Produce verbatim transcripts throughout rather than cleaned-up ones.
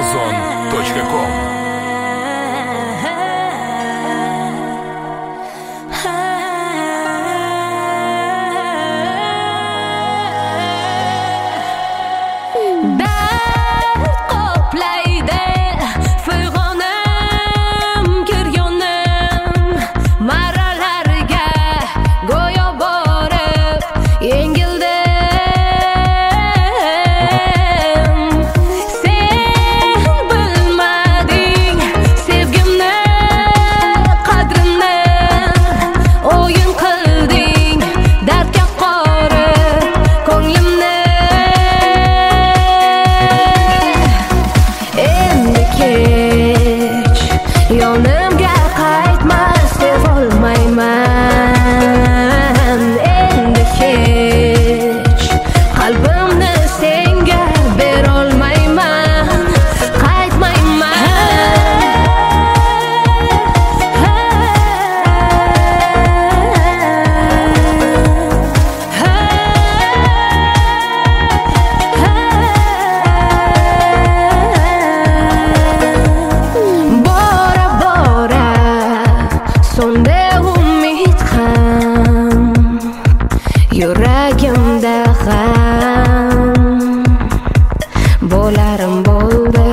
amazon точка com. Yonimga qaytmas deb olmayman. Endi hech qalbimni senga berolmayman. Sonda umid ham, yuragimda g'am, bo'larim bo'ldi.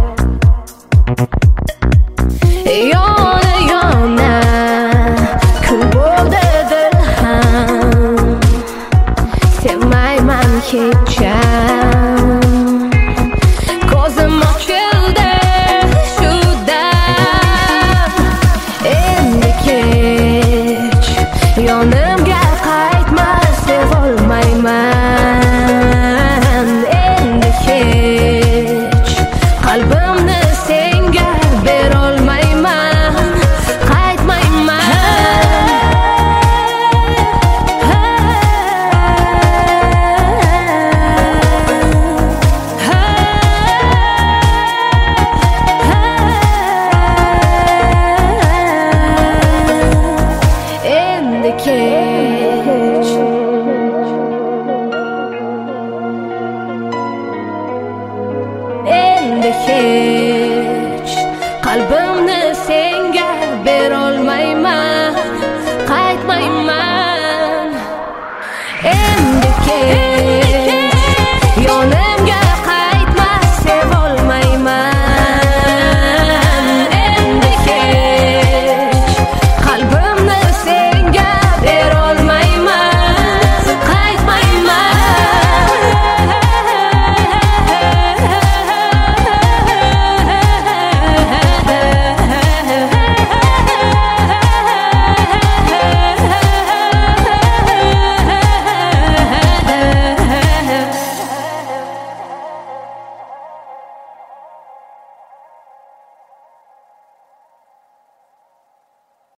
Yona yona kul bo'ldi dil ham, sevmayman hecham. Ko'zim ochildi shu dam, endi kech yonimga qaytmas deb olmayman. Endi hech qalbimni senga berolmayman. Qaytmayman. Endi kech, endi hech qalbimni senga berolmayman. Qaytmayman. Endi kech